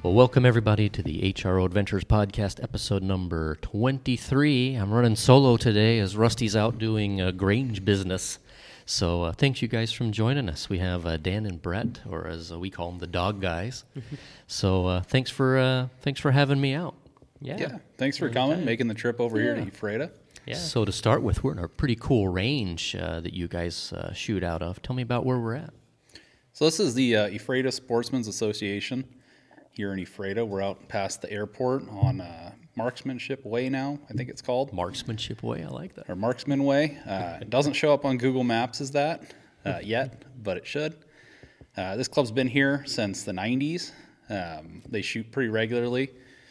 Well, welcome everybody to the HRO Adventures Podcast, episode number 23. I'm running solo today as Rusty's out doing Grange business. So thanks you guys for joining us. We have Dan and Brett, or as we call them, the dog guys. So thanks for having me out. Yeah, thanks for coming, making the trip over here to Ephrata. Yeah. So to start with, we're in a pretty cool range that you guys shoot out of. Tell me about where we're at. So this is the Ephrata Sportsmen's Association here in Ephrata. We're out past the airport on Marksmanship Way now, I think it's called. Marksmanship Way, I like that. Or Marksman Way. It doesn't show up on Google Maps as that yet, but it should. This club's been here since the 90s. They shoot pretty regularly.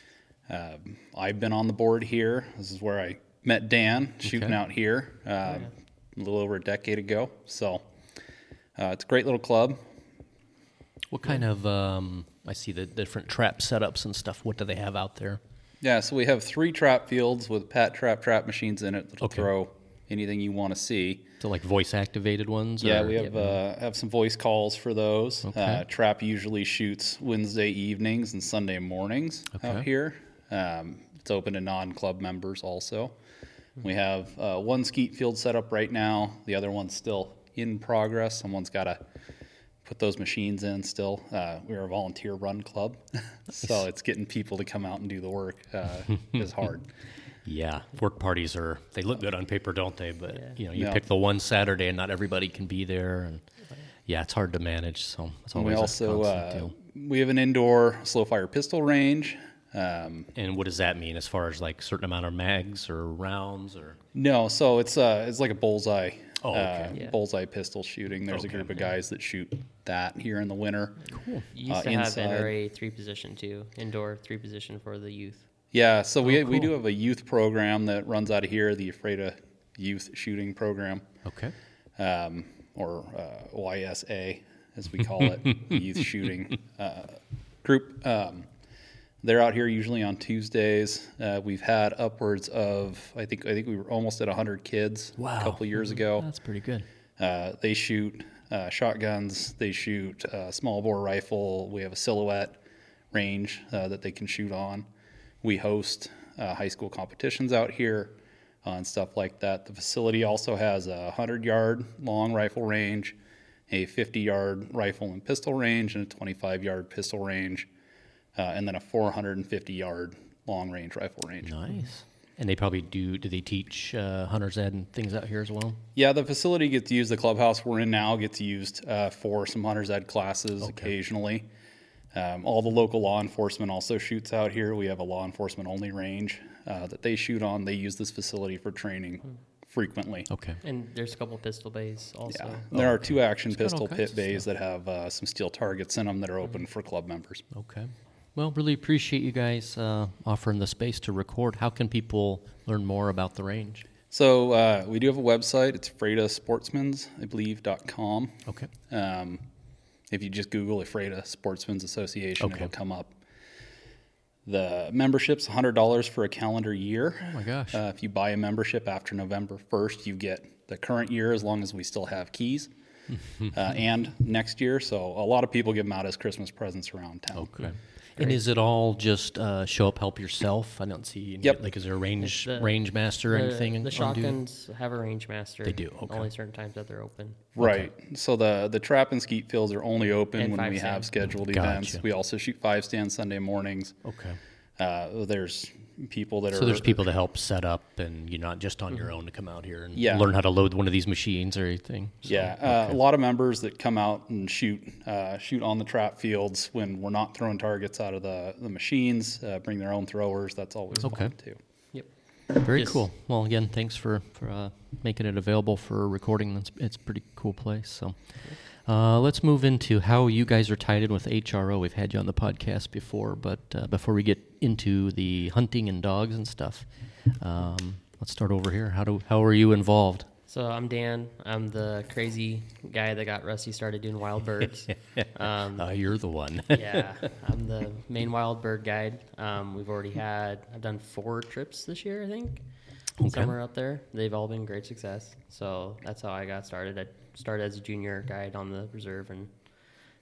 I've been on the board here. This is where I met Dan shooting out here a little over a decade ago. So it's a great little club. What kind of, I see the different trap setups and stuff. What do they have out there? Yeah, so we have 3 trap fields with Pat trap machines in it that'll throw anything you want to see. So like voice-activated ones? Yeah, we have some voice calls for those. Okay. Trap usually shoots Wednesday evenings and Sunday mornings out here. It's open to non-club members also. We have one skeet field set up right now. The other one's still in progress. Someone's got to put those machines in still. We're a volunteer-run club, so it's getting people to come out and do the work is hard. Yeah, work parties they look good on paper, don't they? But, you pick the one Saturday and not everybody can be there. And it's hard to manage, so it's always a constant deal. We have an indoor slow-fire pistol range. And what does that mean as far as like certain amount of mags or rounds or? No, so it's like a bullseye. Bullseye pistol shooting. There's a group of guys that shoot that here in the winter. Cool. You used to have NRA 3-position too, indoor 3-position for the youth. Yeah, so we do have a youth program that runs out of here, the Ephrata Youth Shooting Program. Okay. Or YSA, as we call it, the Youth Shooting Group. They're out here usually on Tuesdays. We've had upwards of, I think we were almost at 100 kids a couple years ago. That's pretty good. They shoot shotguns. They shoot small bore rifle. We have a silhouette range that they can shoot on. We host high school competitions out here and stuff like that. The facility also has a 100-yard long rifle range, a 50-yard rifle and pistol range, and a 25-yard pistol range. And then a 450-yard long-range rifle range. Nice. And they probably do they teach hunter's ed and things out here as well? Yeah, the facility gets used. The clubhouse we're in now gets used for some hunter's ed classes occasionally. All the local law enforcement also shoots out here. We have a law enforcement-only range that they shoot on. They use this facility for training frequently. Okay. And there's a couple pistol bays also. Yeah, there are 2 action pistol pit bays that have some steel targets in them that are open for club members. Okay. Well, really appreciate you guys offering the space to record. How can people learn more about the range? So we do have a website. It's EphrataSportsmans, I believe, .com. Okay. If you just Google Ephrata Sportsmen's Association, it'll come up. The membership's $100 for a calendar year. Oh, my gosh. If you buy a membership after November 1st, you get the current year as long as we still have keys. And next year. So a lot of people give them out as Christmas presents around town. Okay. And is it all just show up, help yourself? I don't see any, like, is there a range master or anything? The shotguns have a range master. They do, okay. Only certain times that they're open. Right. Okay. So the trap and skeet fields are only open when we have scheduled events. Gotcha. We also shoot 5-stand Sunday mornings. Okay. There's people that are... So there's people to help set up, and you're not just on your own to come out here and learn how to load one of these machines or anything. So, a lot of members that come out and shoot on the trap fields when we're not throwing targets out of the machines, bring their own throwers. That's always fun, too. Yep. Very cool. Well, again, thanks for making it available for recording. It's a pretty cool place. So let's move into how you guys are tied in with HRO. We've had you on the podcast before, but before we get into the hunting and dogs and stuff, let's start over here. How are you involved? So I'm Dan. I'm the crazy guy that got Rusty started doing wild birds. You're the one. Yeah, I'm the main wild bird guide. I've done 4 trips this year, I think. Somewhere out there. They've all been great success. So that's how I got started. I started as a junior guide on the reserve and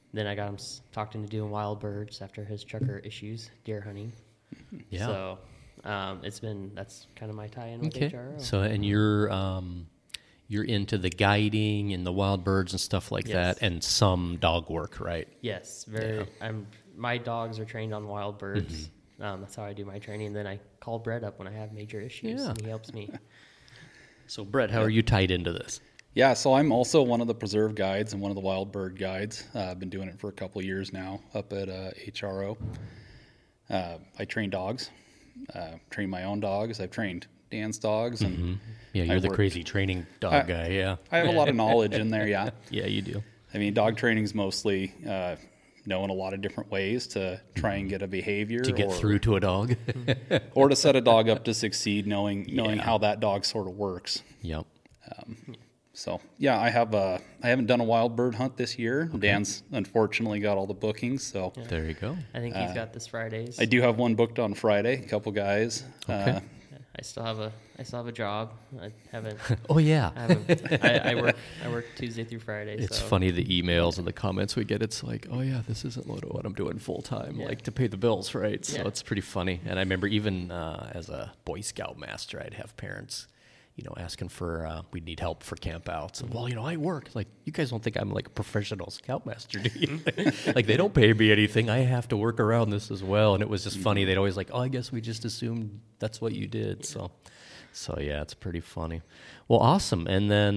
Then I got him talked into doing wild birds after his chucker issues, deer hunting. Yeah. So that's kind of my tie-in with Okay. HRO. So, and you're into the guiding and the wild birds and stuff like Yes. that, and some dog work, right? Yes, very. My dogs are trained on wild birds. That's how I do my training. Then I call Brett up when I have major issues, Yeah. and he helps me. So, Brett, how are you tied into this? Yeah, so I'm also one of the preserve guides and one of the wild bird guides. I've been doing it for a couple of years now up at HRO. I train dogs, train my own dogs. I've trained Dan's dogs, and Yeah, you're I the worked- crazy training dog guy. Yeah. I have a lot of knowledge in there. Yeah, Yeah, you do. I mean, dog training is mostly knowing a lot of different ways to try and get a behavior To get through to a dog. or to set a dog up to succeed, knowing how that dog sort of works. Yep. So yeah, I haven't done a wild bird hunt this year. Dan's unfortunately got all the bookings, so There you go. I think he's got this Fridays. I do have one booked on Friday. A couple guys. Okay. I still have a job. I haven't. Oh, yeah. I work Tuesday through Friday. It's so. funny, the emails and the comments we get. It's like, oh, yeah, this isn't what I'm doing full time, Yeah. like to pay the bills, right? So Yeah. it's pretty funny. And I remember even as a Boy Scout master, I'd have parents, asking for, we'd need help for campouts. And, well, I work. Like, you guys don't think I'm like a professional scoutmaster, do you? Like, they don't pay me anything. I have to work around this as well. And it was just funny. They'd always like, oh, I guess we just assumed that's what you did. So yeah, it's pretty funny. Well, awesome. And then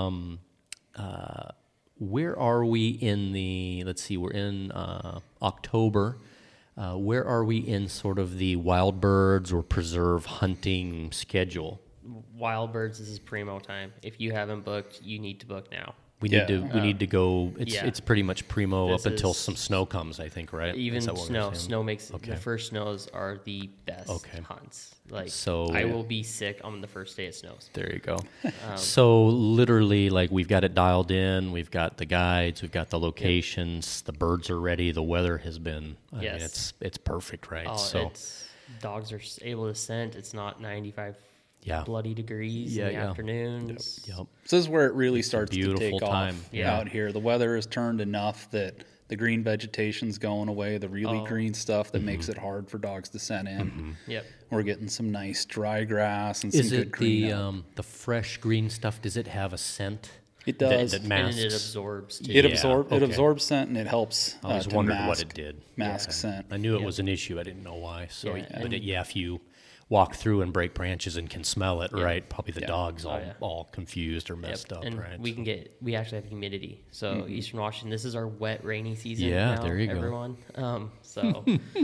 where are we in let's see, we're in October. Where are we in sort of the wild birds or preserve hunting schedule? Wild birds, this is primo time. If you haven't booked, you need to book now. We Yeah. need to go. Yeah. It's pretty much primo This up until is- some snow comes, I think, right? Even Is that what we're snow. saying? Snow makes Okay. the first snows are the best Okay. hunts. Like So- I will be sick on the first day it snows. There you go. So literally, like, we've got it dialed in. We've got the guides. We've got the locations. The birds are ready. The weather has been. I mean, Yes. it's perfect, right? Oh, So dogs are able to scent. It's not 95 yeah. bloody degrees Yeah, in the yeah. afternoons. Yep. This is where it really starts to beautiful take time. off Yeah. out here. The weather has turned enough that the green vegetation's going away, the really green stuff that makes it hard for dogs to scent in. Yep. We're getting some nice dry grass and Is some good it green. out. the fresh green stuff? Does it have a scent? It does. That And masks. it absorbs too. It Yeah, absorbs okay. scent and it helps I always to wondered mask, what it did. mask scent. I knew it was an issue. I didn't know why. So, Yeah, but and- if you walk through and break branches and can smell it, right? Probably the Yeah. dog's Oh, all, yeah. all confused or Yep. messed up, And right? we actually have humidity. So Eastern Washington, this is our wet, rainy season. Yeah, now, there you go. everyone. So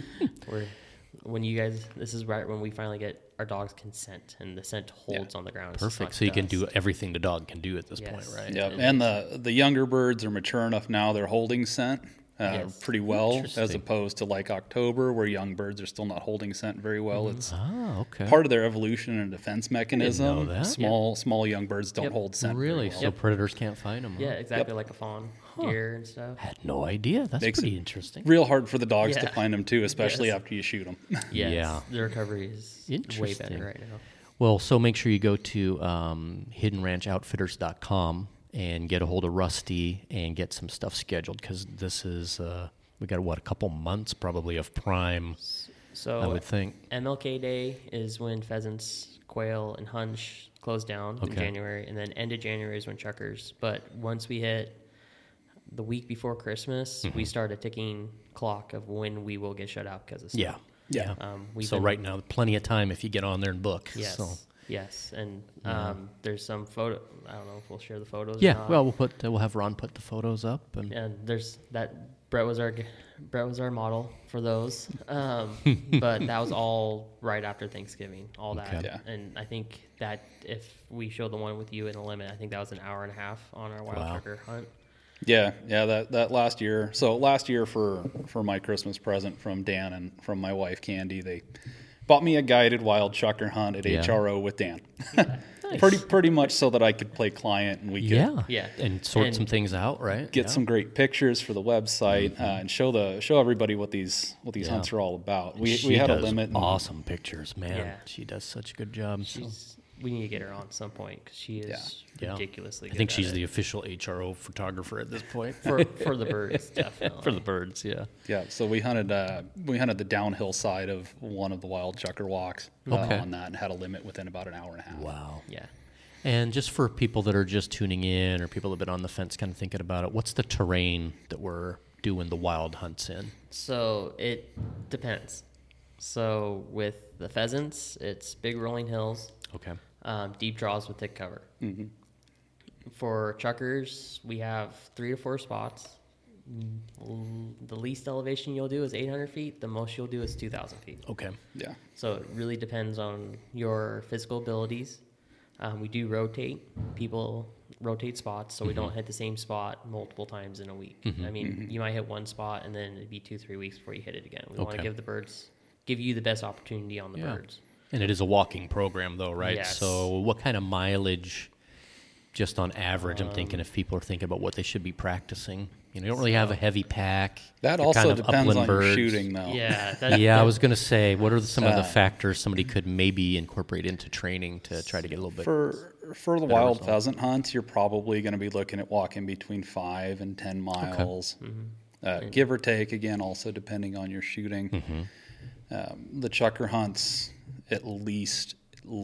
this is right when we finally get our dog's consent and the scent holds on the ground. It's Perfect. not So you can dust. do everything the dog can do at this point, Yes. right? Yeah, It and the younger birds are mature enough now; they're holding scent Yes. pretty well, as Interesting. opposed to like October, where young birds are still not holding scent very well. It's Ah, okay. part of their evolution and defense mechanism. know that. Small young birds don't Yep. hold scent. Really? Very So well. predators can't find them? Yeah, exactly like a fawn, deer and stuff. Had no idea. That's Makes pretty it interesting. Real hard for the dogs to Yeah. find them too, especially Yes. after you shoot them. Yes, Yeah. the recovery is way Interesting. better right now. Well, so make sure you go to hiddenranchoutfitters.com and get a hold of Rusty and get some stuff scheduled, because this is, we got, a couple months probably of prime, So I would think. MLK Day is when pheasants, quail, and hunch close down in Okay. January, and then end of January is when chuckers. But once we hit the week before Christmas, Mm-hmm. we start a ticking clock of when we will get shut out because of snow. Yeah. Yeah. We've So been- right now, plenty of time if you get on there and book. Yes. So. Yes, and there's some photo. I don't know if we'll share the photos. or Yeah, not. well, we'll have Ron put the photos up, and And there's that. Brett was our model for those, but that was all right after Thanksgiving. All that, Okay. Yeah. and I think that if we showed the one with you in a limit, I think that was an hour and a half on our wild Wow. chucker hunt. Yeah, that last year. So last year for my Christmas present from Dan and from my wife Candy, they bought me a guided wild chucker hunt at Yeah. HRO with Dan. Pretty much so that I could play client and we could Yeah. and sort And- some things out, right? get Yeah. some great pictures for the website and show everybody what these Yeah. hunts are all about. We She had a does limit. and- awesome pictures, man. Yeah. She does such a good job. So. we need to get her on some point because she is Yeah. ridiculously good. I think at she's it. the official HRO photographer at this point. for the birds, definitely. For the birds, yeah. Yeah, so we hunted the downhill side of one of the wild chucker walks Okay. on that, and had a limit within about an hour and a half. Wow. Yeah. And just for people that are just tuning in or people that have been on the fence kind of thinking about it, what's the terrain that we're doing the wild hunts in? So it depends. So with the pheasants, it's big rolling hills, Okay. deep draws with thick cover. For chuckers, we have 3 to 4 spots. The least elevation you'll do is 800 feet. The most you'll do is 2,000 feet. Okay. Yeah. So it really depends on your physical abilities. We do rotate. People rotate spots, so we don't hit the same spot multiple times in a week. I mean, you might hit one spot, and then it'd be 2-3 weeks before you hit it again. We want Okay. to give you the best opportunity on the Yeah. birds. And it is a walking program, though, right? Yes. So what kind of mileage, just on average, I'm thinking if people are thinking about what they should be practicing? You know, you don't really have a heavy pack. That You're also kind of depends upland on birds. your shooting, though. Yeah. Yeah, I was going to say, what are some of the Uh, factors somebody could maybe incorporate into training to try to get a little bit? For the wild pheasant hunts, you're probably going to be looking at walking between 5 and 10 miles, give or take. Again, also depending on your shooting. The chucker hunts at least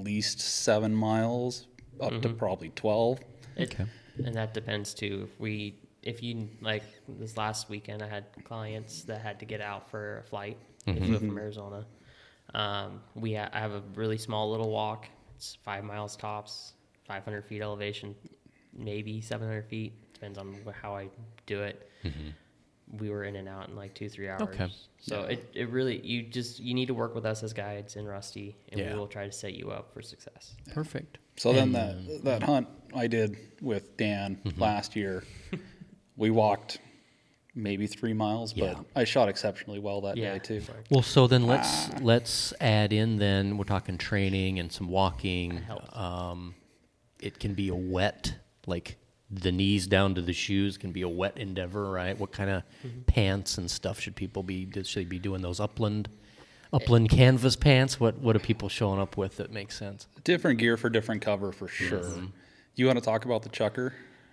7 miles, up to probably 12. Okay. And that depends too. If you like this last weekend, I had clients that had to get out for a flight. They flew from Arizona. I have a really small little walk. It's 5 miles tops, 500 feet elevation, maybe 700 feet. Depends on how I do it. We were in and out in like 2-3 hours. Okay. So it really, you need to work with us as guides in Rusty, and Yeah. we will try to set you up for success. Perfect. So then that hunt I did with Dan last year, we walked maybe 3 miles, but Yeah. I shot exceptionally well that Yeah. day too. Well, so then let's add in then we're talking training and some walking. helps. It can be a wet, like the knees down to the shoes can be a wet endeavor, right? What kind of pants and stuff should people be? Should they be doing those upland canvas pants? What are people showing up with that makes sense? Different gear for different cover for sure. You want to talk about the chucker?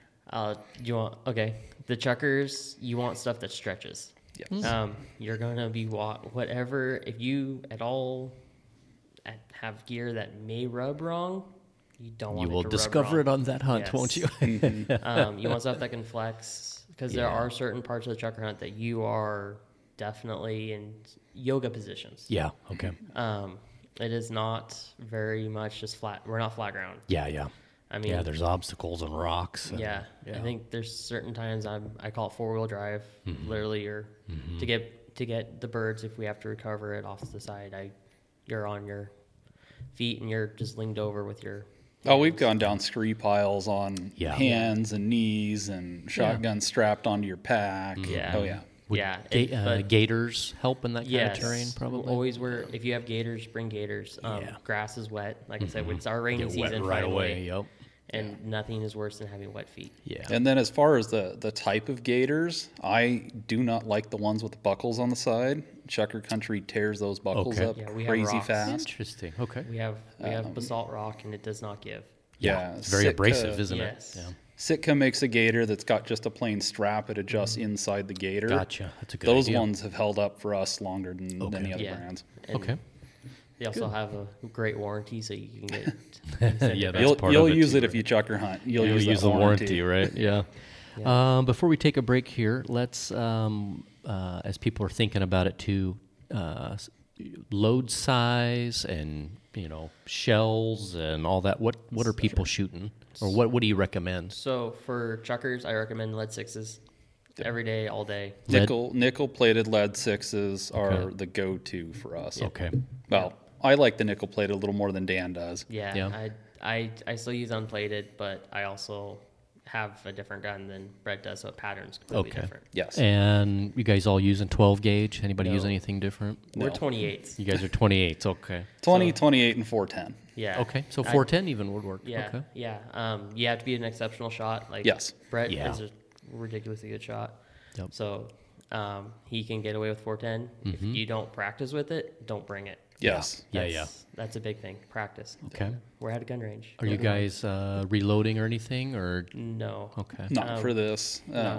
The chuckers, you want stuff that stretches. Yes. You're gonna be whatever. If you at all have gear that may rub wrong, you don't want You it will to discover rub it on that hunt, Yes. won't you? wrong. You want stuff that can flex because there Yeah. are certain parts of the chucker hunt that you are definitely in yoga positions. Yeah. Okay. It is not very much just flat. We're not flat ground. Yeah. I mean, Yeah. There's obstacles and rocks. and- Yeah, I think there's certain times I call it 4-wheel drive, literally, or to get the birds. If we have to recover it off to the side, you're on your feet and you're just leaned over with your. Oh, we've gone down scree piles on Yeah. hands and knees, and shotgun strapped onto your pack. Yeah. Oh yeah. Would Yeah, but gators help in that kind Yes, of terrain, probably. Always wear. If you have gators, bring gators. Yeah. Grass is wet. Like I said, it's our rainy Get wet season right finally, away. Yep. and nothing is worse than having wet feet. Yeah. And then as far as the type of gators, I do not like the ones with the buckles on the side. Chucker country tears those buckles Okay. up Yeah, we have crazy rocks. fast. Interesting. Okay. We have basalt rock, and it does not give. Yeah, It's very abrasive, isn't yes. it? Yeah. Sitka makes a gator that's got just a plain strap. It adjusts inside the gator. Gotcha. That's a good Those idea. ones have held up for us longer than Okay. any other Yeah. brands. And Okay. They also have a great warranty, so you can get. Yeah, that's You'll part of it use too, it if right? you chucker hunt. You'll You'll use, use that the warranty, right? Yeah. Before we take a break here, let's, as people are thinking about it too, load size and shells and all that. What are people shooting, or what do you recommend? So for chuckers, I recommend lead 6s every day, all day. Nickel plated lead 6s are Okay. the go-to for us. Okay. Well, I like the nickel plated a little more than Dan does. Yeah, Yeah. I still use unplated, but I also have a different gun than Brett does, so pattern's completely Okay. different. Yes. And you guys all using 12 gauge? Anybody use No. anything different? We're No. 28s. You guys are 28s. Okay. 20, 28, and 410. Yeah. Okay. So I- 410 even would work. Yeah, Okay. yeah. You have to be an exceptional shot. Like Yes. Brett Yeah. is a ridiculously good shot. Yep. So he can get away with 410. If you don't practice with it, don't bring it. Yes. That's a big thing. Practice. Okay. We're at a gun range. Are you guys reloading or anything, or? No. Okay. Not for this.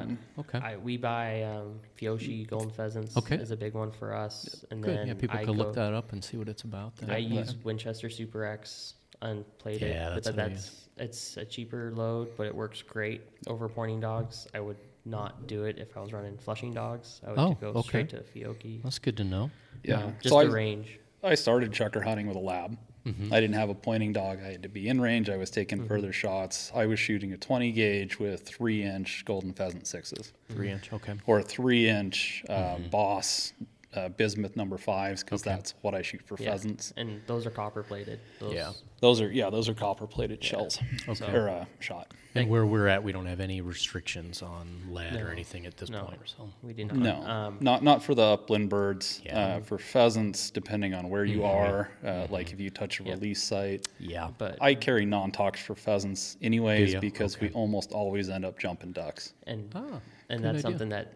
Okay. We buy Fioshi golden pheasants. Okay. Is a big one for us, and Good. then Yeah, people can look that up and see what it's about. Then. I use Winchester Super X unplated. Yeah, that's what I use. It's a cheaper load, but it works great over pointing dogs. I would not do it if I was running flushing dogs. I would go straight to Fiocchi. That's good to know. Yeah. Just the range. I started chucker hunting with a lab. I didn't have a pointing dog. I had to be in range. I was taking further shots. I was shooting a 20 gauge with 3-inch golden pheasant 6s. 3-inch, okay. Or 3-inch Boss bismuth number 5s, because that's what I shoot for pheasants. And those are copper plated. Those are copper plated shells. Okay. Or shot. And where we're at, we don't have any restrictions on lead or anything at this point. So We do not. No, not for the upland birds. Yeah. For pheasants, depending on where you are, like if you touch a release site. yeah, But I carry non-tox for pheasants anyways, ya? because we almost always end up jumping ducks. and good that's idea. something that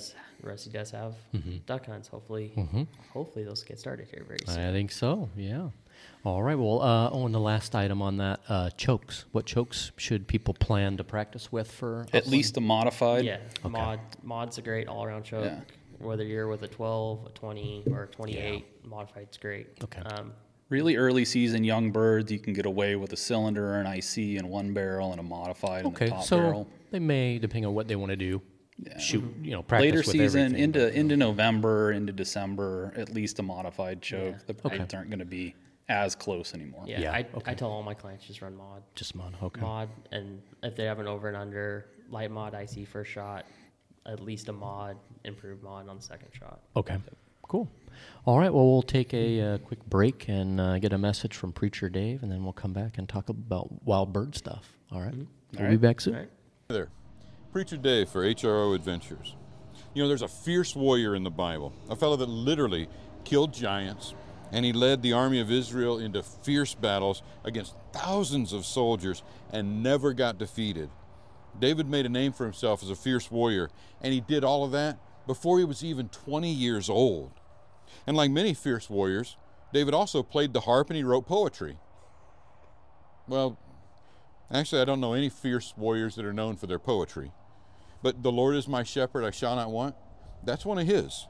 Rusty does have duck hunts. Hopefully those get started here very soon. I think so. Yeah. All right. Well, and the last item on that, chokes. What chokes should people plan to practice with for At least a modified. Yeah, mod's a great all-around choke. Yeah. Whether you're with a 12, a 20, or a 28, modified's great. Okay. Really early season young birds, you can get away with a cylinder, an IC, and one barrel, and a modified in the Okay, top so barrel. they may, depending on what they want to do, shoot, practice Later with season, everything. into November, into December, at least a modified choke. Yeah. The birds aren't going to be as close anymore. Yeah, Yeah, I tell all my clients just run mod. Just mod. Okay. Mod, and if they have an over and under, light mod IC first shot, at least a mod, improved mod on the second shot. Okay. Cool. All right. Well, we'll take a quick break and get a message from Preacher Dave, and then we'll come back and talk about wild bird stuff. All right. We'll be back soon. All right. Hey there. Preacher Dave for HRO Adventures. There's a fierce warrior in the Bible, a fellow that literally killed giants, and he led the army of Israel into fierce battles against thousands of soldiers and never got defeated. David made a name for himself as a fierce warrior, and he did all of that before he was even 20 years old. And like many fierce warriors, David also played the harp and he wrote poetry. Well, actually, I don't know any fierce warriors that are known for their poetry. But "The Lord is my shepherd, I shall not want," that's one of his.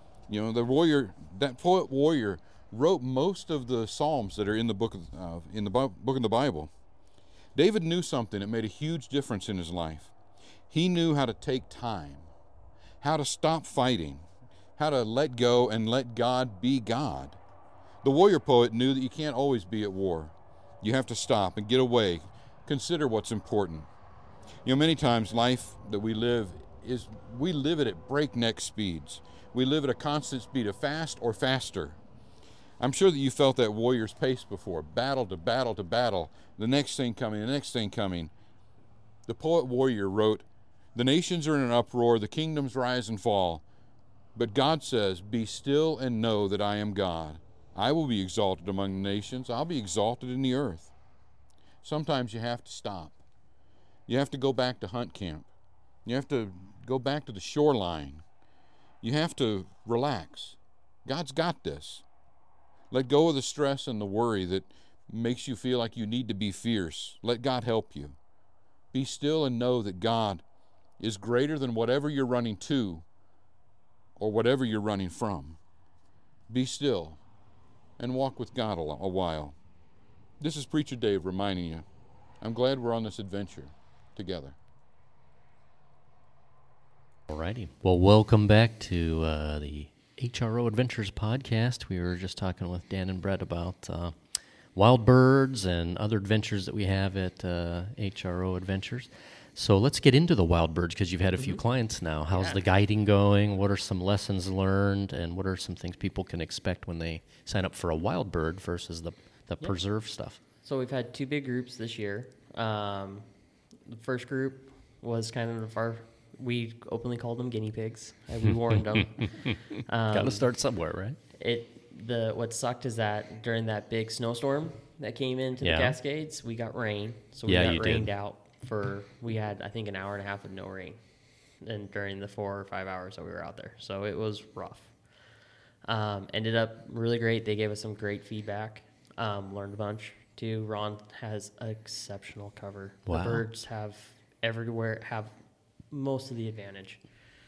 That poet warrior wrote most of the Psalms that are in the book of the Bible. David knew something that made a huge difference in his life. He knew how to take time, how to stop fighting, how to let go and let God be God. The warrior poet knew that you can't always be at war. You have to stop and get away, consider what's important. Many times life that we live it at breakneck speeds. We live at a constant speed of fast or faster. I'm sure that you felt that warrior's pace before, battle to battle to battle, the next thing coming, the next thing coming. The poet warrior wrote, "The nations are in an uproar, the kingdoms rise and fall. But God says, be still and know that I am God. I will be exalted among the nations. I'll be exalted in the earth." Sometimes you have to stop. You have to go back to hunt camp. You have to go back to the shoreline. You have to relax. God's got this. Let go of the stress and the worry that makes you feel like you need to be fierce. Let God help you. Be still and know that God is greater than whatever you're running to or whatever you're running from. Be still and walk with God a while. This is Preacher Dave reminding you, I'm glad we're on this adventure together. All righty. Well, welcome back to the HRO Adventures podcast. We were just talking with Dan and Brett about wild birds and other adventures that we have at HRO Adventures. So let's get into the wild birds, because you've had a few clients now. How's the guiding going? What are some lessons learned? And what are some things people can expect when they sign up for a wild bird versus the preserve stuff? So we've had two big groups this year. The first group was kind of we openly called them guinea pigs. We warned them. Got to start somewhere, right? What sucked is that during that big snowstorm that came into the Cascades, we got rain. So we got rained out we had, I think, an hour and a half of no rain, and during the 4 or 5 hours that we were out there. So it was rough. Ended up really great. They gave us some great feedback. Learned a bunch too. Ron has exceptional cover. Wow. The birds have most of the advantage.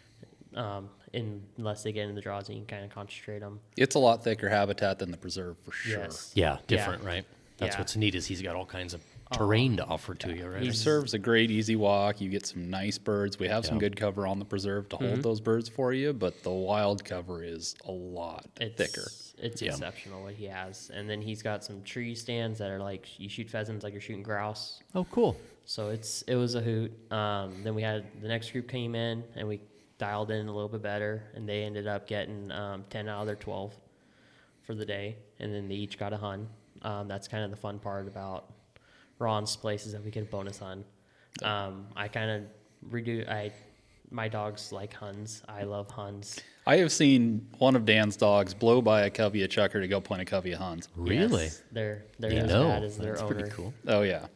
Unless they get in the draws and you can kind of concentrate them. It's a lot thicker habitat than the preserve for sure. Yes. Yeah, different, right? That's Yeah. what's neat is he's got all kinds of terrain to offer to you, right? Preserve's a great easy walk. You get some nice birds. We have some Yeah. good cover on the preserve to hold those birds for you, but the wild cover is a lot thicker. It's Yeah. exceptional what he has. And then he's got some tree stands that are like you shoot pheasants like you're shooting grouse. Oh, cool. So it was a hoot. Then we had the next group came in and we dialed in a little bit better, and they ended up getting 10 out of their 12 for the day, and then they each got a hun. That's kind of the fun part about Ron's place is that we get a bonus hun. I kind of my dogs like huns. I love huns. I have seen one of Dan's dogs blow by a covey of chucker to go point a covey of huns. Really? Yes, they're You as know, bad as their that's owner. pretty cool. Oh, yeah.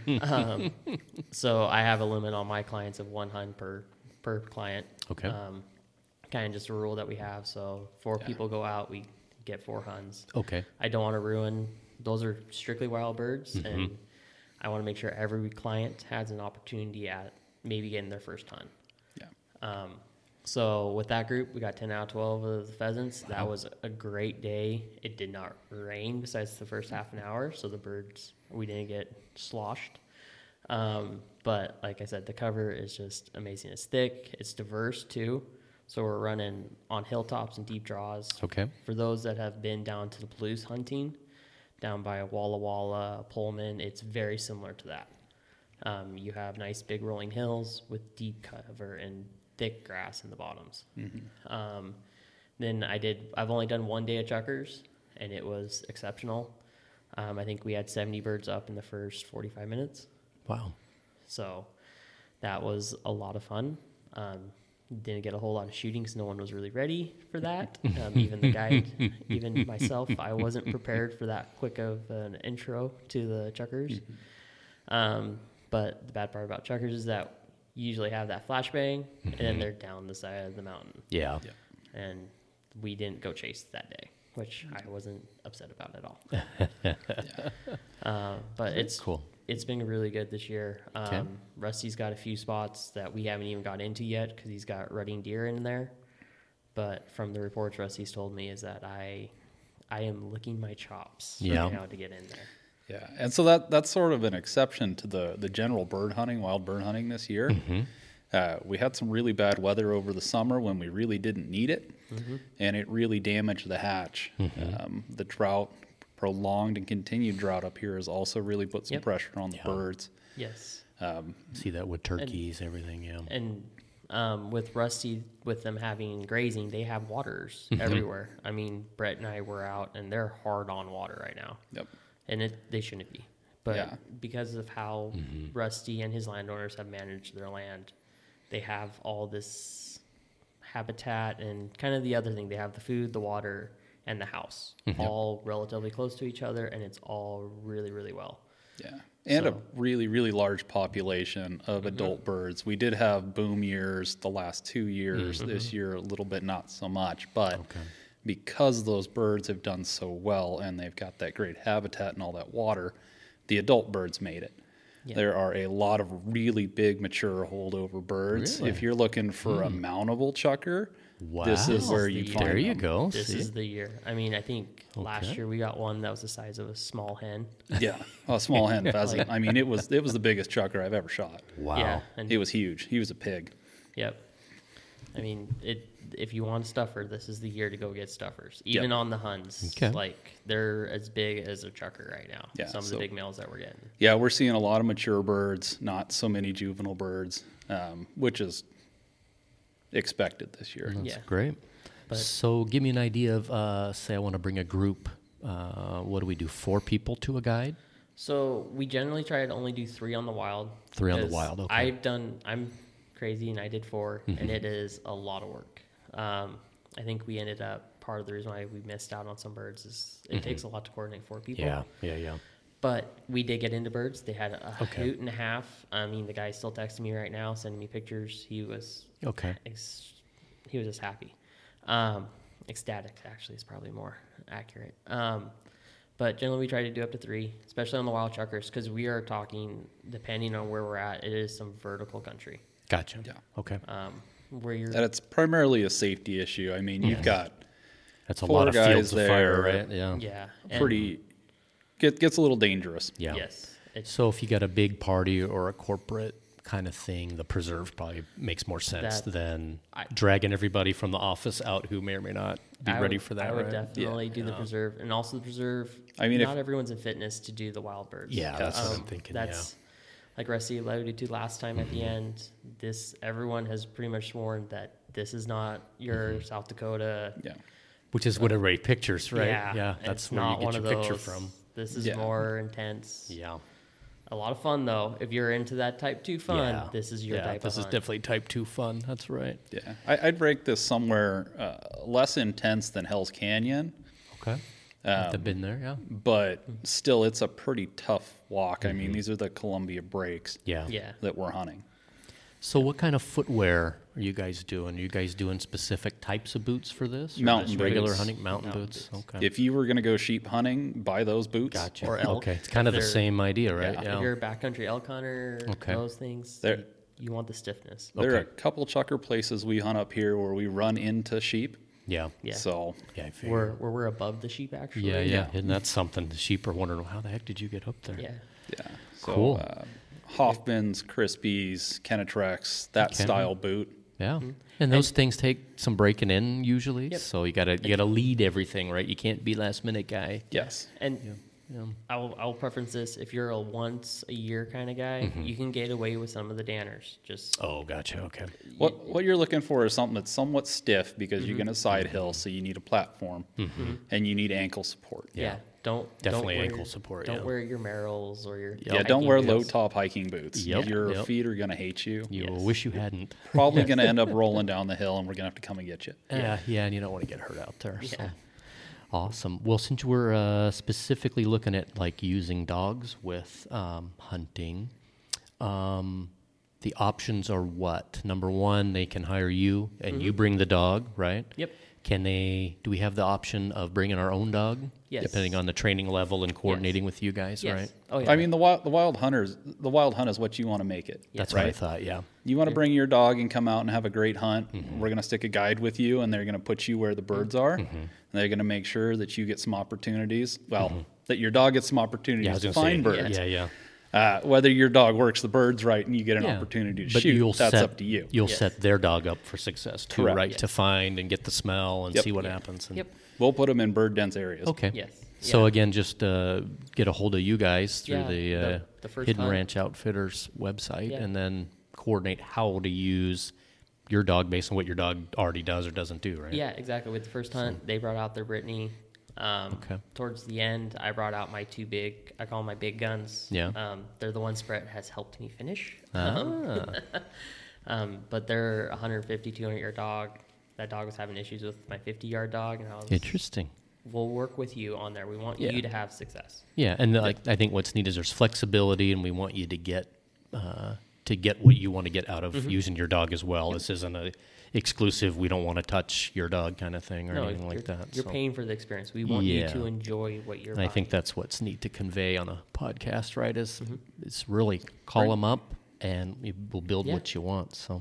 So I have a limit on my clients of 1 hun per client. Okay. Kind of just a rule that we have. So 4 people go out, we get 4 huns. Okay. I don't want to ruin. Those are strictly wild birds, and I want to make sure every client has an opportunity at maybe getting their first hun. Yeah. So with that group, we got 10 out of 12 of the pheasants. That was a great day. It did not rain besides the first half an hour, so the birds, we didn't get sloshed. But like I said, the cover is just amazing. It's thick. It's diverse too. So we're running on hilltops and deep draws. Okay. For those that have been down to the Palouse hunting, down by Walla Walla, Pullman, it's very similar to that. You have nice big rolling hills with deep cover and thick grass in the bottoms. Then I've only done 1 day of chuckers, and it was exceptional. I think we had 70 birds up in the first 45 minutes. Wow. So that was a lot of fun. Didn't get a whole lot of shooting because no one was really ready for that. Even the guide, even myself, I wasn't prepared for that quick of an intro to the chuckers. But the bad part about chuckers is that you usually have that flashbang, and then they're down the side of the mountain. Yeah. And we didn't go chase that day, which I wasn't upset about at all. But it's Cool. It's been really good this year. Okay. Rusty's got a few spots that we haven't even got into yet because he's got rutting deer in there. But from the reports Rusty's told me is that I am licking my chops right now to get in there. Yeah, and so that's sort of an exception to the general wild bird hunting this year. We had some really bad weather over the summer when we really didn't need it, and it really damaged the hatch. The drought, prolonged and continued drought up here has also really put some pressure on the birds. Yes. See that with turkeys, everything, yeah. And with Rusty, with them having grazing, they have waters everywhere. I mean, Brett and I were out, and they're hard on water right now. Yep. And they shouldn't be. But Yeah. because of how Rusty and his landowners have managed their land, they have all this habitat and kind of the other thing. They have the food, the water, and the house all relatively close to each other, and it's all really, really well. Yeah, and a really, really large population of adult birds. We did have boom years the last 2 years. This year, a little bit not so much. But because those birds have done so well and they've got that great habitat and all that water, the adult birds made it. Yeah. There are a lot of really big mature holdover birds. Really? If you're looking for a mountable chucker, this is where you'd find There you them. go. This See? is the year. I mean, I think last year we got one that was the size of a small hen. Yeah, a small hen pheasant. I mean, it was the biggest chucker I've ever shot. Wow. Yeah, and He was huge. He was a pig. Yep. I mean, if you want a stuffer, this is the year to go get stuffers. Even on the huns, Okay. like they're as big as a chucker right now. Yeah, Some of so- the big males that we're getting. Yeah, we're seeing a lot of mature birds, not so many juvenile birds, which is expected this year. That's Yeah. great. But- So give me an idea of, say I want to bring a group. What do we do, 4 people to a guide? So we generally try to only do 3 on the wild. 3 on the 'cause wild, okay. I'm crazy and I did 4, and it is a lot of work. I think we ended up, part of the reason why we missed out on some birds is it takes a lot to coordinate 4 people. Yeah. But we did get into birds. They had a Okay. hoot and a half. I mean, the guy's still texting me right now, sending me pictures. He was Okay. he was just happy. ecstatic actually is probably more accurate. But generally we try to do up to 3, especially on the wild chuckers, because we are talking, depending on where we're at, it is some vertical country. Gotcha. Yeah. Okay. Where you're, And it's primarily a safety issue. I mean, you've got That's a 4 lot of guys fields of fire, there. right? Yeah. yeah. and- pretty gets a little dangerous. Yeah. Yes. It's, So if you got a big party or a corporate kind of thing, the preserve probably makes more sense That- than dragging everybody from the office out who may or may not be I ready would- for that, I would right? definitely do the preserve, and also the preserve. I mean, not everyone's in fitness to do the wild birds. Yeah, that's what I'm thinking, That's like Rusty alluded to last time at the end. Everyone has pretty much sworn that this is not your South Dakota. Yeah. Which is what everybody pictures, right? Yeah, That's it's where not you one get of your picture those. from. This is Yeah. more intense. Yeah. A lot of fun though. If you're into that type 2 fun, Yeah. this is your yeah, type this of is hunt. definitely type 2 fun. That's right. Yeah. I'd rank this somewhere less intense than Hell's Canyon, Okay. I've been there, yeah. but still, it's a pretty tough walk. I mean, these are the Columbia breaks Yeah. Yeah. that we're hunting. So what kind of footwear are you guys doing? Are you guys doing specific types of boots for this? Or Mountain just regular boots. hunting? Mountain Mountain boots. Okay. If you were going to go sheep hunting, buy those boots. Gotcha. Or elk, okay. It's kind of the they're- same idea, right? If you're a backcountry elk hunter, Okay. those things, They're- you want the stiffness. There are a Okay. couple chucker places we hunt up here where we run into sheep. Yeah. Yeah. So Yeah, I figure. We're above the sheep actually. Yeah. And that's something the sheep are wondering, how the heck did you get up there? Yeah. yeah. So Cool. Hoffman's, Crispies, Kenetrex, that Okay. style boot. Yeah. And those things take some breaking in usually. Yep. So you gotta lead everything, right? You can't be last minute guy. Yes. And Yeah. I'll preference this. If you're a once a year kind of guy, you can get away with some of the danners. Just Oh, gotcha. Okay. What you're looking for is something that's somewhat stiff because you're going to side hill, so you need a platform and you need ankle support. yeah. Don't Definitely wear, ankle support, Don't yeah. wear your Merrills or your Yeah, don't wear hiking low boots. top hiking boots. Yep. Your Yep. feet are going to hate you. You will Yes. wish you hadn't. Probably going to end up rolling down the hill, and we're going to have to come and get you. Yeah, and you don't want to get hurt out there. So. Yeah. Awesome. Well, since we're specifically looking at like using dogs with hunting, the options are what? Number one, they can hire you and you bring the dog, right? Yep. Do we have the option of bringing our own dog? Yes. Depending on the training level and coordinating with you guys, Yes. right? Oh yeah. I mean, the wild hunt is what you want to make it. That's right? what I thought, yeah. You want to bring your dog and come out and have a great hunt. We're going to stick a guide with you, and they're going to put you where the birds are. And they're going to make sure that you get some opportunities. Well, that your dog gets some opportunities Yeah, I was to gonna find say, birds. Yeah. Whether your dog works the birds right and you get an Yeah. opportunity to But shoot, that's up to you. You'll Yes. set their dog up for success too, Correct. right? Yes. To find and get the smell and Yep. see what Yeah. happens. And Yep. We'll put them in bird dense areas. Okay. Yes. So Yeah. again, just get a hold of you guys through Yeah, the first Hidden hunt. Ranch Outfitters website, Yeah. and then coordinate how to use your dog based on what your dog already does or doesn't do, right? Yeah, exactly. With the first hunt, they brought out their Brittany. Okay. Towards the end, I brought out my two big, I call them my big guns. Yeah. They're the ones Brett has helped me finish. Ah. But they're 150, 200-yard dog. That dog was having issues with my 50-yard dog, and I was, Interesting. we'll work with you on there. We want Yeah. you to have success. Yeah, and I think what's neat is there's flexibility, and we want you to get what you want to get out of Mm-hmm. using your dog as well. This isn't a exclusive. We don't want to touch your dog kind of thing or anything like that. You're so. paying for the experience. We want you Yeah. to enjoy what you're And I buying. think that's what's neat to convey on a podcast, right? Is Mm-hmm. it's really call them up and we'll build Yeah. what you want. So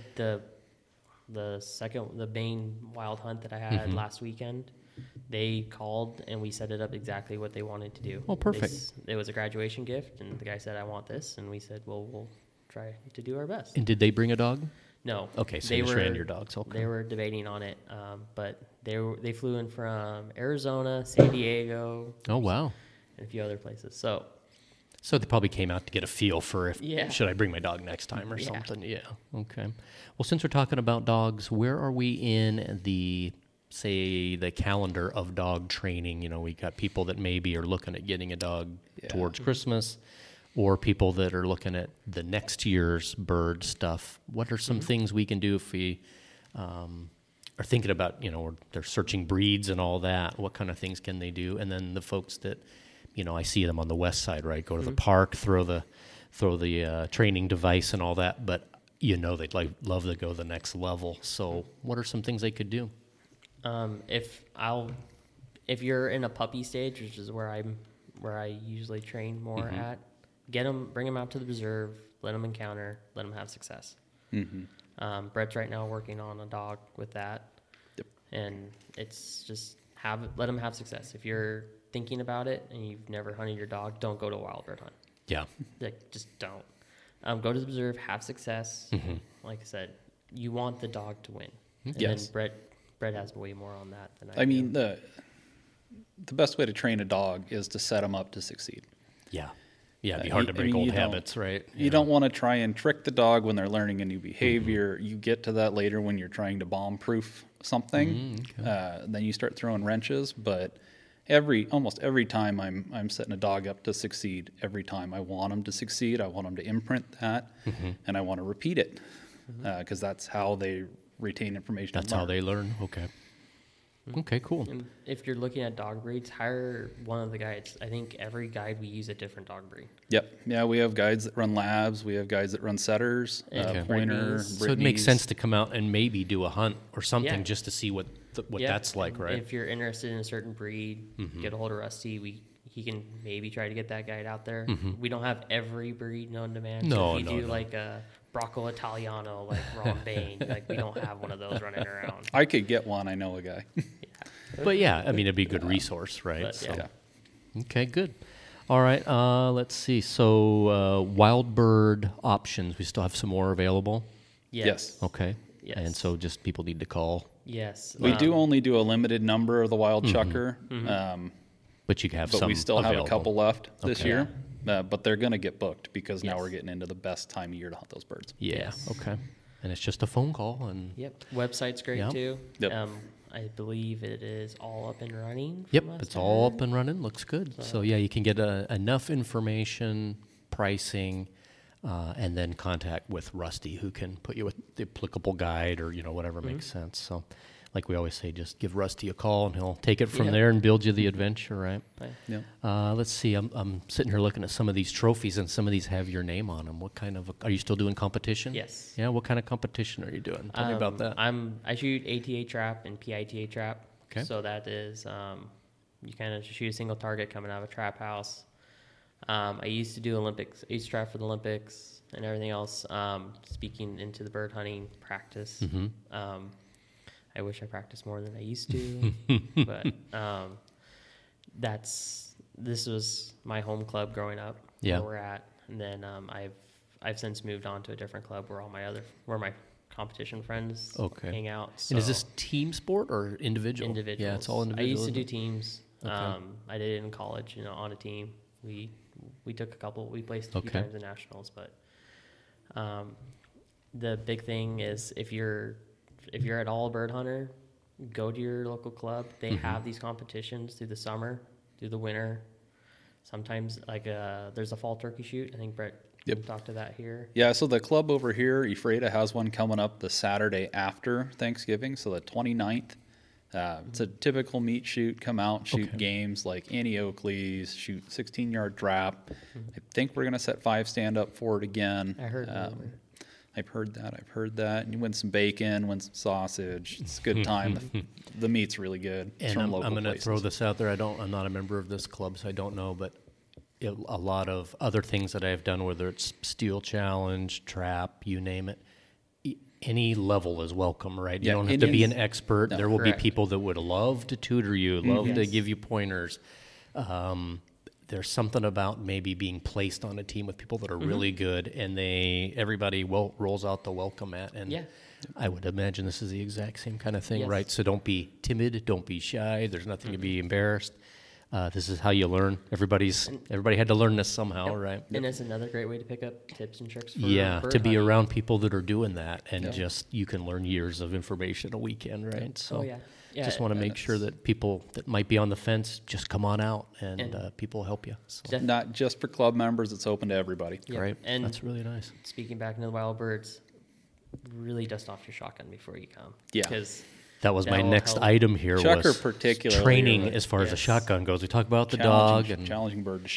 The main wild hunt that I had Mm-hmm. last weekend, they called and we set it up exactly what they wanted to do. Oh, perfect. It was a graduation gift, and the guy said, "I want this," and we said, "Well, we'll try to do our best." and did they bring a dog? No. Okay, so you just ran your dogs. Okay. They were debating on it, but they flew in from Arizona, San Diego, Oh wow. and a few other places. So So they probably came out to get a feel for if Yeah. should I bring my dog next time or Yeah. something. Yeah. Okay. Well, since we're talking about dogs, where are we in the calendar of dog training? You know, we got people that maybe are looking at getting a dog towards Christmas, or people that are looking at the next year's bird stuff. What are some things we can do if we are thinking about, or they're searching breeds and all that? What kind of things can they do? And then the folks that, I see them on the west side, right? Go to the park, throw the training device and all that, but they'd love to go the next level. So what are some things they could do? If you're in a puppy stage, which is where I usually train more at, bring them out to the reserve, let them encounter, let them have success. Brett's right now working on a dog with that, and it's just let them have success. If you're thinking about it and you've never hunted your dog, don't go to a wild bird hunt. Yeah. Like, just don't. Go to the reserve, have success. Like I said, you want the dog to win. And then Brett has way more on that than I do. I mean, the best way to train a dog is to set them up to succeed. Yeah. Yeah, it'd be hard to break old habits, right? You don't want to try and trick the dog when they're learning a new behavior. You get to that later when you're trying to bomb-proof something. Then you start throwing wrenches. But almost every time I'm setting a dog up to succeed, every time I want them to succeed, I want them to imprint that, and I want to repeat it because that's how they retain information. That's how they learn. Okay. Okay, cool. And if you're looking at dog breeds, hire one of the guides. I think every guide we use a different dog breed. Yep. Yeah, we have guides that run labs. We have guides that run setters, pointer, So it makes sense to come out and maybe do a hunt or something just to see what that's like, and right? If you're interested in a certain breed, get a hold of Rusty. He can maybe try to get that guide out there. We don't have every breed known to man. So if you do like a Bracco Italiano, like Ron Bain, like we don't have one of those running around. I could get one. I know a guy. But yeah, I mean, it'd be a good resource, right? But, so. Okay, good. All right, let's see. So wild bird options, we still have some more available? Yes. Okay. Yes. And so just people need to call. Yes. We do only do a limited number of the wild chucker. But you can have but some we still available. have a couple left this Okay. year. But they're going to get booked because now Yes. we're getting into the best time of year to hunt those birds. Yeah, Yes. okay. And it's just a phone call and Yep. Website's great Yep. too. Yep. I believe it is all up and running. yep, from it's last all time. up and running. Looks good. So yeah, you can get enough information, pricing, and then contact with Rusty, who can put you with the applicable guide or whatever makes sense. So, like we always say, just give Rusty a call and he'll take it from Yeah. there and build you the adventure, right? Right. Yeah. Let's see. I'm sitting here looking at some of these trophies, and some of these have your name on them. What kind of are you still doing competition? Yes. Yeah. What kind of competition are you doing? Tell me about that. I shoot ATA trap and PITA trap. Okay. So that is you kind of shoot a single target coming out of a trap house. I used to do Olympics. I used to trap for the Olympics and everything else. Speaking into the bird hunting practice. I wish I practiced more than I used to, but this was my home club growing up. Yeah. Where we're at, and then I've since moved on to a different club where where my competition friends hang out. So And is this team sport or individual? individuals? Yeah, it's all individual. I used to do isn't it? teams. Okay. I did it in college. On a team. We took a couple. We placed a few Okay. times in nationals, but the big thing is if you're at all a bird hunter, go to your local club. They have these competitions through the summer, through the winter. Sometimes there's a fall turkey shoot. I think Brett talked to that here. Yeah, so the club over here, Ephrata, has one coming up the Saturday after Thanksgiving, so the 29th. It's a typical meat shoot. Come out, shoot games like Annie Oakley's, shoot 16-yard trap. I think we're going to set 5 stand-up for it again. I heard I've heard that. And you win some bacon, win some sausage. It's a good time. The meat's really good. It's And from I'm local going to places. throw this out there. I'm not a member of this club, so I don't know, but a lot of other things that I've done, whether it's steel challenge, trap, you name it, any level is welcome, right? You Yeah, don't have to be an Indians- expert. No, there will correct. be people that would love to tutor you, love to Yes. give you pointers. There's something about maybe being placed on a team with people that are really good, and everybody rolls out the welcome mat. And Yeah. I would imagine this is the exact same kind of thing, Yes. right? So don't be timid, don't be shy. There's nothing to be embarrassed. This is how you learn. Everybody had to learn this somehow, right? And it's another great way to pick up tips and tricks for Yeah, bird to be hunting. around people that are doing that, and you can learn years of information a weekend, right? So Oh, yeah. Yeah, just want to make sure that people that might be on the fence just come on out, and people help you. So, Not just for club members, it's open to everybody. Yep. right? And That's really nice. speaking back into the wild birds, really dust off your shotgun before you come. Yeah. Because That was my that'll next help. item here. Chucker was particularly, training really- as far as a Yes. shotgun goes. We talk about the dog and Challenging bird to shoot.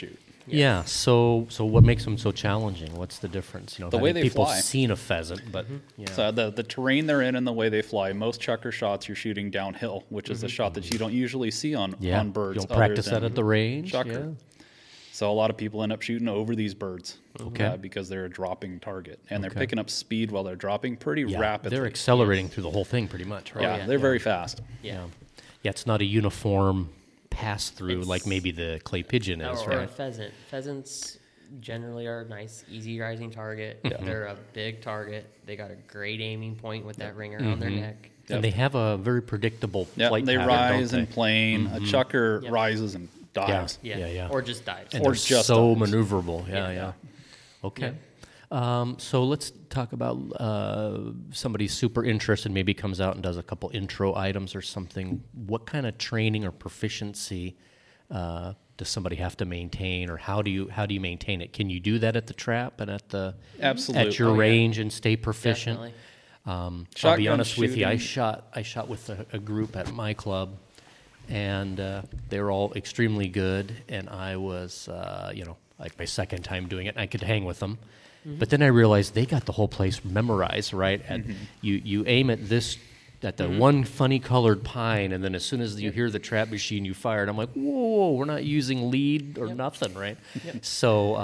Yeah. So what makes them so challenging? What's the difference? The way they people fly. have seen a pheasant, but yeah. So the terrain they're in and the way they fly, most chucker shots you're shooting downhill, which is a shot that you don't usually see on birds. You don't other practice that than at the range. chucker. So a lot of people end up shooting over these birds Okay. because they're a dropping target. And they're picking up speed while they're dropping pretty rapidly. They're accelerating through the whole thing pretty much, right? Yeah, they're very fast. Yeah. Yeah, it's not a uniform pass through like It's- maybe the clay pigeon is, Or a right? pheasant. Pheasants generally are a nice, easy rising target. They're a big target. They got a great aiming point with that ring around their neck. And they have a very predictable Yeah, flight they pattern, rise don't and they? plane. A chucker Yep. rises and dives. Yeah. Or just dives. And Or they're just so dives. maneuverable. Yeah, Yeah. yeah. Okay. So let's talk about somebody's super interested, maybe comes out and does a couple intro items or something. What kind of training or proficiency does somebody have to maintain, or how do you maintain it? Can you do that at the trap and at the Absolutely. at your Oh, yeah. range and stay proficient? Definitely. I'll be Shotgun honest with you. I shooting. shot with a group at my club, and they were all extremely good. And I was, like my second time doing it, and I could hang with them. But then I realized they got the whole place memorized, right? And you aim at the one funny colored pine, and then as soon as you hear the trap machine, you fire. And I'm like, whoa, we're not using lead or nothing, right? So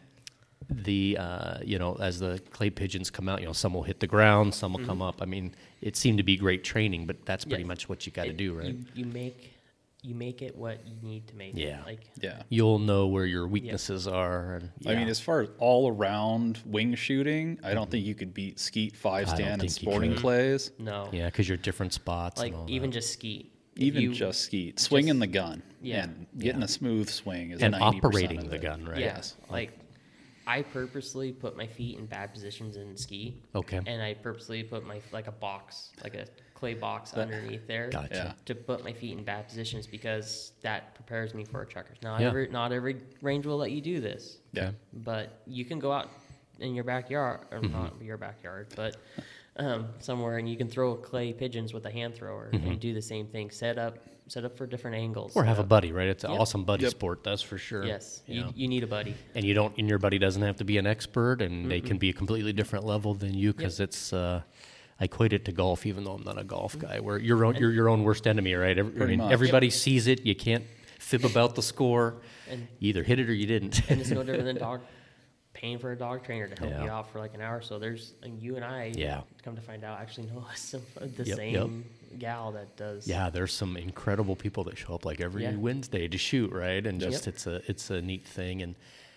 as the clay pigeons come out, some will hit the ground, some will come up. I mean, it seemed to be great training, but that's pretty Yeah. much what you got to do, right? You make it what you need to make Yeah. it. Like, Yeah. You'll know where your weaknesses are. And, I mean, as far as all around wing shooting, I don't think you could beat skeet, five don't stand, and think you sporting could. clays. no. yeah, because you're different spots. Like, and all even that. just skeet. If Even you- just skeet, swinging the gun, Yeah. and getting a smooth swing is and 90% operating of the it. gun, right? Yeah. Like, I purposely put my feet in bad positions in ski. Okay. And I purposely put like a box, like a clay box underneath there. Gotcha. Yeah. To put my feet in bad positions because that prepares me for a chuckers. Now, Yeah. not every range will let you do this. Yeah. But you can go out in your backyard, or Mm-hmm. not your backyard, but somewhere, and you can throw clay pigeons with a hand thrower and do the same thing. Set up for different angles. Or set have a up- buddy, right? It's an Yep. awesome buddy Yep. sport, that's for sure. Yes, Yeah. you need a buddy. And your buddy doesn't have to be an expert, and they can be a completely different level than you, because it's. I equate it to golf, even though I'm not a golf guy. Where you're your own worst enemy, right? Much. Everybody sees it. You can't fib about the score. And- You either hit it or you didn't. And it's no different than paying for a dog trainer to help Yeah. you out for like an hour. So and you and I, Yeah. come to find out, actually know the Yep, same gal that does. Yeah, there's some incredible people that show up like every Yeah. Wednesday to shoot, right? And just Yep. it's a neat thing. And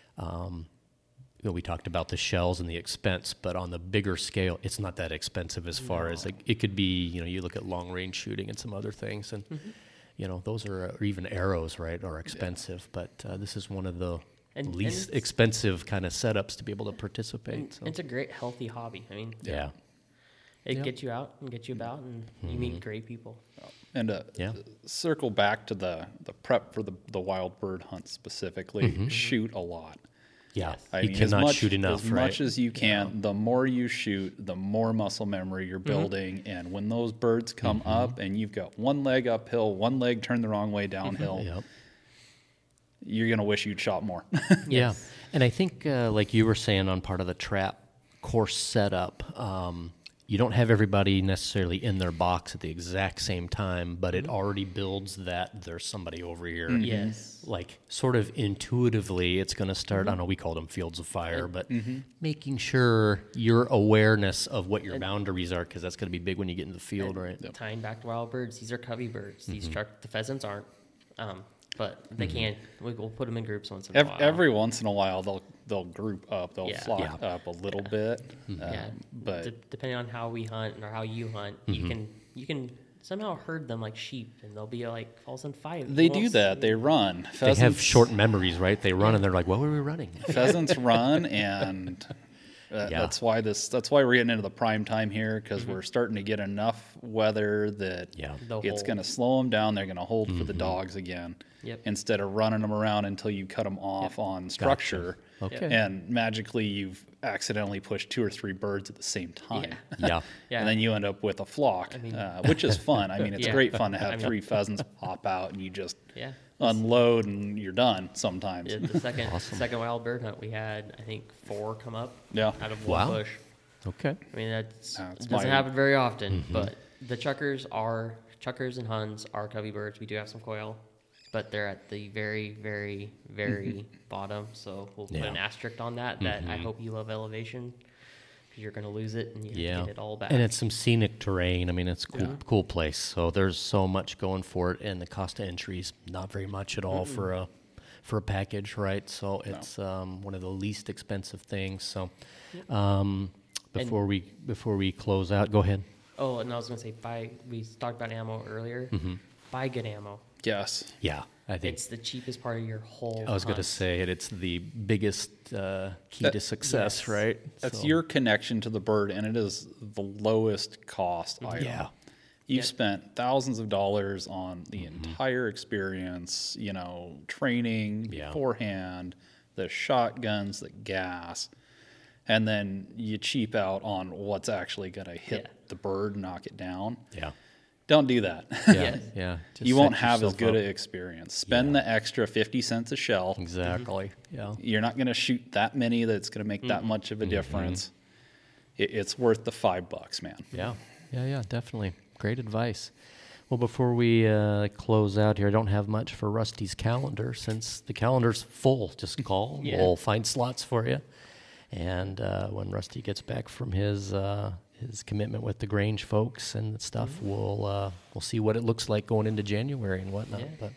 we talked about the shells and the expense, but on the bigger scale, it's not that expensive as far as like, it could be. You look at long range shooting and some other things, and those are or even arrows, right, are expensive. But this is one of the And least it's- expensive kind of setups to be able to participate. And So. it's a great, healthy hobby. I mean, Yeah. it gets you out and gets you about, and you meet great people. And Yeah. circle back to the prep for the wild bird hunt specifically, shoot a lot. Yeah, I you mean, cannot shoot enough, as right? much as you can. The more you shoot, the more muscle memory you're building. And when those birds come up, and you've got one leg uphill, one leg turned the wrong way downhill, Yep. you're gonna wish you'd shot more. Yeah, and I think like you were saying on part of the trap course setup, you don't have everybody necessarily in their box at the exact same time, but it already builds that there's somebody over here. Yes. Like sort of intuitively, it's going to start. I don't know. We called them fields of fire, but making sure your awareness of what your boundaries are, because that's going to be big when you get in the field, right? Tying back to wild birds, these are covey birds. These the pheasants aren't, but they can. We'll put them in groups once in a while. Every once in a while, they'll group up, they'll Yeah. flock up a little bit. Yeah, But depending on how we hunt or how you hunt, you can somehow herd them like sheep, and they'll be like all of a sudden 5. they do that. They run. They have short memories, right? They run and they're like, "What were we running?" Pheasants run, and Yeah. that's why we're getting into the prime time here, because we're starting to get enough weather that Yeah. They'll it's hold. going to slow them down. They're going to hold for the dogs again, Yep. instead of running them around until you cut them off on structure. Okay. And magically you've accidentally pushed 2 or 3 birds at the same time. Yeah. Yeah. And then you end up with a flock, which is fun. I mean, it's Yeah. great fun to have 3 pheasants pop out and you just Yeah. unload and you're done sometimes. Yeah, the second wild bird hunt, we had, I think, 4 come up Yeah. out of one Wow. bush. Okay. I mean, it That's doesn't my- happen very often, but the chuckers and huns are covey birds. We do have some quail, but they're at the very, very, very bottom. So we'll put Yeah. an asterisk on that. That I hope you love elevation, because you're going to lose it and you have Yeah. to get it all back. And it's some scenic terrain. I mean, it's a cool place. So there's so much going for it, and the cost of entry is not very much at all for a package, right? So it's one of the least expensive things. So before we close out, go ahead. Oh, and I was going to say, we talked about ammo earlier. Buy good ammo. Yes. Yeah, I think It's the cheapest part of your whole I was going to hunt. say it. It's the biggest key to success, yes. right? That's So- your connection to the bird, and it is the lowest cost item. Yeah. You've spent thousands of dollars on the entire experience, training Yeah. beforehand, the shotguns, the gas, and then you cheap out on what's actually going to hit Yeah. the bird and knock it down. Yeah. Don't do that. Yeah. Yeah. Just You won't set have as yourself good up. an experience. Spend the extra 50 cents a shell. Exactly. Yeah. You're not going to shoot that many that's going to make that much of a difference. It's worth the $5, man. Yeah. Yeah. Definitely. Great advice. Well, before we close out here, I don't have much for Rusty's calendar since the calendar's full. Just call. Yeah. We'll find slots for you. And when Rusty gets back from his commitment with the Grange folks and stuff, we'll see what it looks like going into January and whatnot. Yeah.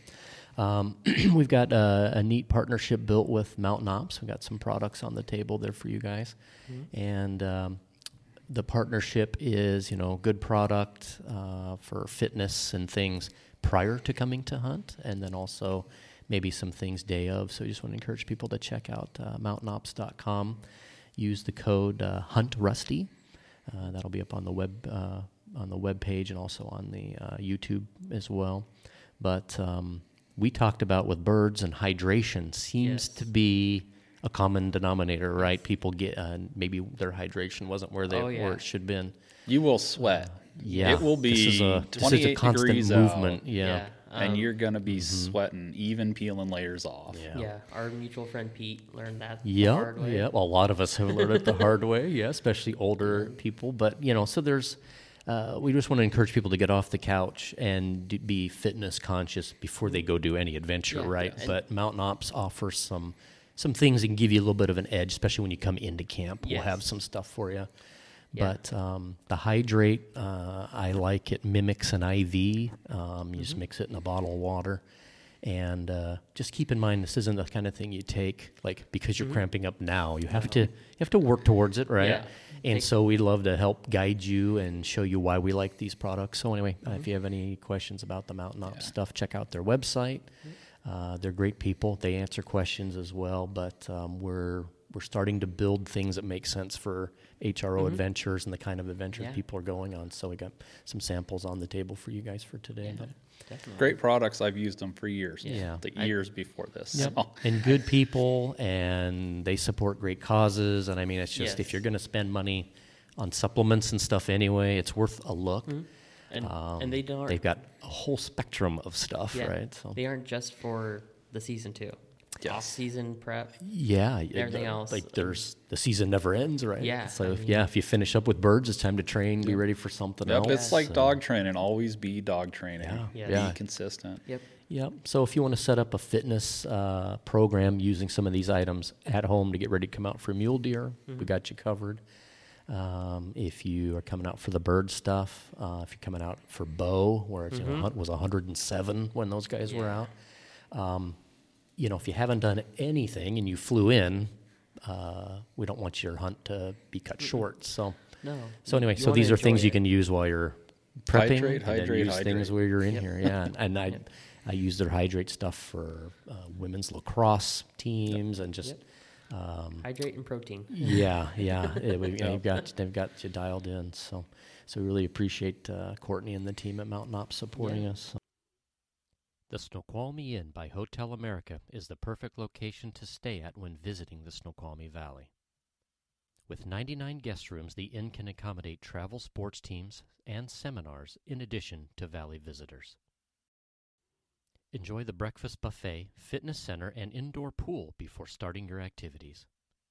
But we've got a neat partnership built with Mountain Ops. We've got some products on the table there for you guys. And the partnership is, good product for fitness and things prior to coming to hunt, and then also maybe some things day of. So I just want to encourage people to check out mountainops.com. Use the code HUNTRUSTY. That'll be up on the web page and also on the YouTube as well. But we talked about with birds and hydration seems Yes. to be a common denominator, right? People get maybe their hydration wasn't where Oh, yeah. where it should have been. You will sweat. Yeah, It will be this is a 28 constant degrees movement. out, Yeah, and you're going to be sweating, even peeling layers off. Yeah, our mutual friend Pete learned that the Yeah, hard way. yeah. Well, a lot of us have learned it the hard way, yeah, especially older people. But, so there's, we just want to encourage people to get off the couch and be fitness conscious before they go do any adventure, Yeah, right? yes. But Mountain Ops offers some things that can give you a little bit of an edge, especially when you come into camp. We'll Yes. have some stuff for you. Yeah. But the hydrate, I like it mimics an IV. You just mix it in a bottle of water. And just keep in mind, this isn't the kind of thing you take because you're cramping up now. You have to work towards it, right? Yeah. And so we'd love to help guide you and show you why we like these products. So anyway, if you have any questions about the Mountain Ops stuff, check out their website. They're great people. They answer questions as well. But we're starting to build things that make sense for HRO adventures and the kind of adventures Yeah. people are going on. So we got some samples on the table for you guys for today. But Definitely. Great products. I've used them for years. Yeah. The years before this. Yep. So. And good people, and they support great causes. And I mean, it's just if Yes. you're going to spend money on supplements and stuff anyway, it's worth a look. And they don't. They've got a whole spectrum of stuff, Yeah, right? So they aren't just for the season too. Yes. Off-season prep. yeah, Everything else. Like there's the season never ends, right? Yeah, So I if, mean- if you finish up with birds, it's time to train. Be ready for something Yep, else. it's like So- dog training. Always be dog training. Yeah. Be Yeah. consistent. Yep. Yep. So if you want to set up a fitness program using some of these items at home to get ready to come out for mule deer, we got you covered. If you are coming out for the bird stuff, if you're coming out for bow, where it's, hunt was 107 when those guys were Yeah. out. If you haven't done anything and you flew in, we don't want your hunt to be cut short. So, No. anyway, You so wanna these are things enjoy you it. can use while you're prepping, Hydrate, and then hydrate, use things hydrate. where you're in here. Yeah, and I use their hydrate stuff for women's lacrosse teams and just. Hydrate and protein. Yeah. They've got you dialed in. So we really appreciate Courtney and the team at Mountain Ops supporting us. The Snoqualmie Inn by Hotel America is the perfect location to stay at when visiting the Snoqualmie Valley. With 99 guest rooms, the inn can accommodate travel sports teams and seminars in addition to Valley visitors. Enjoy the breakfast buffet, fitness center, and indoor pool before starting your activities.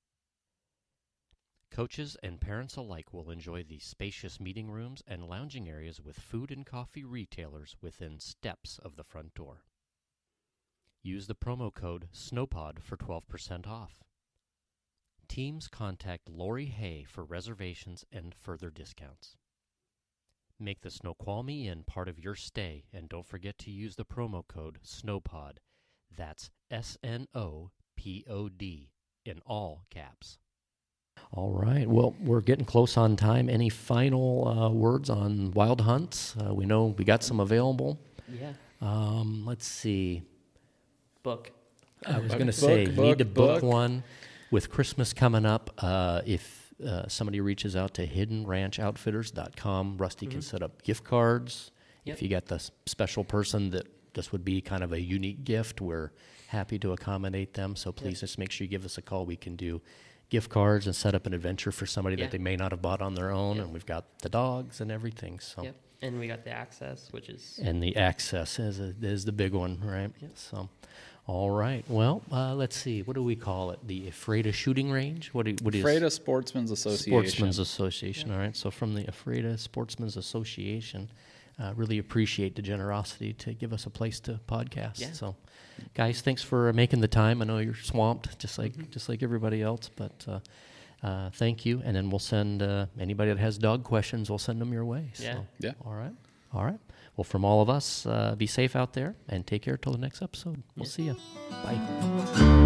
Coaches and parents alike will enjoy the spacious meeting rooms and lounging areas with food and coffee retailers within steps of the front door. Use the promo code SNOWPOD for 12% off. Teams contact Lori Hay for reservations and further discounts. Make the Snoqualmie Inn part of your stay, and don't forget to use the promo code SNOWPOD. That's SNOPOD in all caps. All right. Well, we're getting close on time. Any final words on wild hunts? We know we got some available. Yeah. Let's see. Book. I was going to say, you need to book one. With Christmas coming up, if somebody reaches out to hiddenranchoutfitters.com, Rusty can set up gift cards. Yep. If you got the special person that this would be kind of a unique gift, we're happy to accommodate them. So please just make sure you give us a call. We can do gift cards and set up an adventure for somebody that they may not have bought on their own. And we've got the dogs and everything. So. Yep. And we got the access, which is... And the access is the big one, right? Yep. So, all right. Well, let's see. What do we call it? The Ephrata Shooting Range? What is Ephrata Sportsman's Association. Sportsman's Association, all right. So from the Ephrata Sportsman's Association, really appreciate the generosity to give us a place to podcast. Yeah. So, guys, thanks for making the time. I know you're swamped, just like everybody else, but thank you. And then we'll send anybody that has dog questions, we'll send them your way. So, Yeah. All right. Well, from all of us, be safe out there and take care till the next episode. We'll see you. Bye.